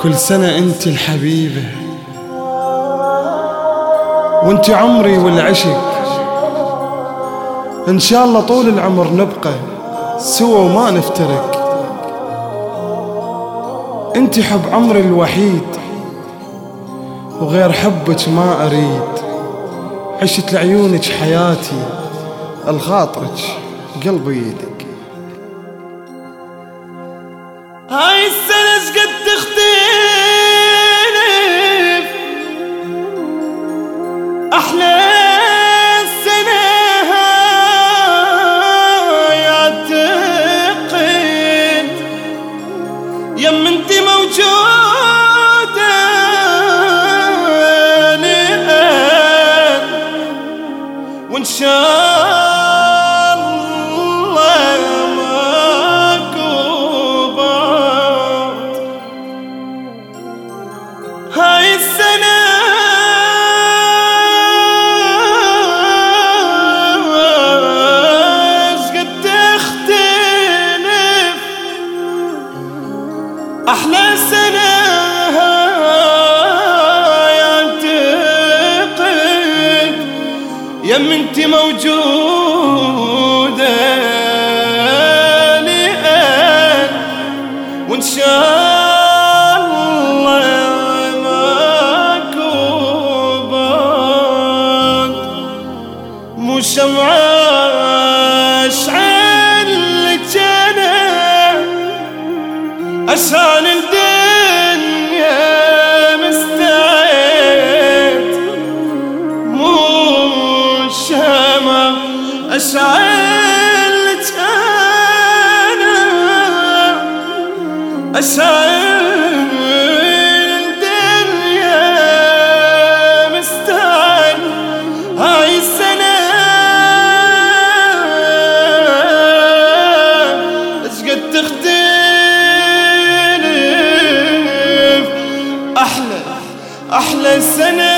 كل سنة انت الحبيبة، وانت عمري والعشق. ان شاء الله طول العمر نبقى سوا وما نفترق. انت حب عمري الوحيد، وغير حبك ما اريد. عشت لعيونك حياتي، الخاطرك قلبي يدق. هاي السنة شقد تختلف، أحلى السنة هاي أعتقد يم انت موجودة الآن، وإن شاء هاي السنة شقد تختلف، أحلى سنة هاي أعتقد يم انت موجودة الآن، وإن شاء شمعة أشعلك أنا عشان الدنيا مستعد، مو شمعة أشعلك أنا عشان الدنيا مستعد. هاي السنة تختلف، أحلى سنة